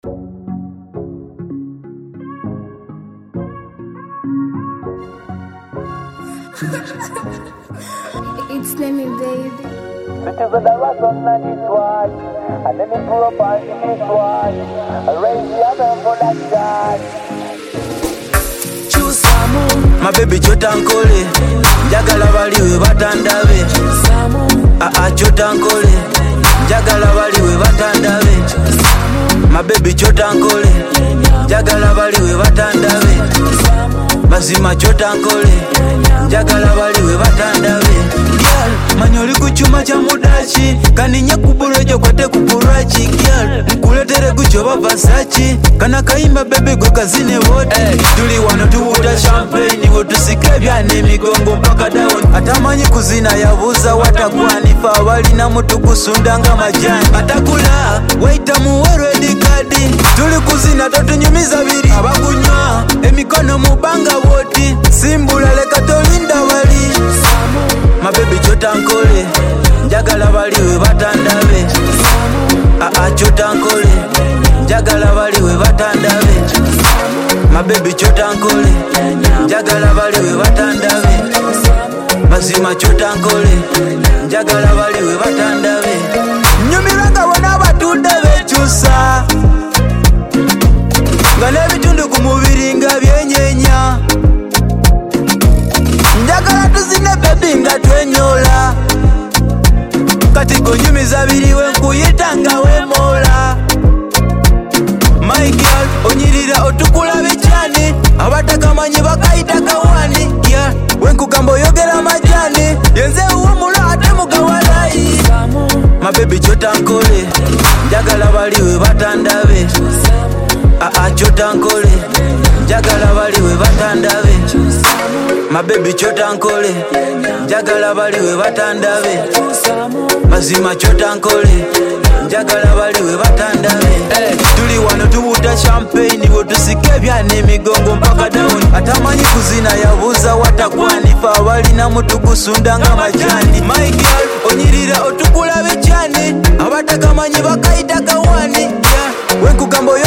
It's Lemmy, baby. Because of the rock on this one, and then it grew up on this one. I raise the other for that shot. My baby chotankole, njagala baliwe batandabe. Chotankole, njagala baliwe batandabe. My baby chotankole, njagala baliwe batandabe. Mazima chotankole, njagala baliwe batandabe. Girl, manyoli kuchuma cha mudachi, kaninya kuburejo kwate kupurachi. Girl, nkuletere kuchoba Versace, kana kaimba baby go kazine wote. Tuli wano tuwuta champagne, wotusike byane migongo mpaka down. Atamanyi kuzina yabuza watakwanifa, walina mutu kusundanga majani. Atakula, waita muwerwe dikadi, tuli kuzina totunyumiza biri. Abakunywa, emikono mubanga woti, simbula leka tolinda wali. My baby chotankole, njagala baliwe batandabe. Chotankole, njagala baliwe batandabe. My baby chotankole, njagala baliwe batandabe. Mazima chotankole, njagala baliwe batandabe. Nyumiranga wana batudde bekyusa, nga n'ebitundu ku mubiri nga byenyenya. Njagala tuzine baby nga twenyola, kati konyumiza biriwe nkuyita nga wemola. My girl, onyirira otukula bichani, abatakamanyi bakayita kawani. Yeah, wenkugamba oyogera majani, yenze uwomula ate mugawalayi. My baby chotankole, njagala baliwe batandabe. Chotankole, njagala baliwe batandabe. My baby chotankole, njagala baliwe batandabe. Mazima chotankole, njagala baliwe batandabe. Tuli wano tuwuta champagne, wotusike byane migongo mpaka down. Atamanyi kuzina yabuza watakwanifa, walina mutu kusundanga majani. My girl, onyirira otukula bichani, abatakamanyi bakayita kawani. Yeah, wenkugamba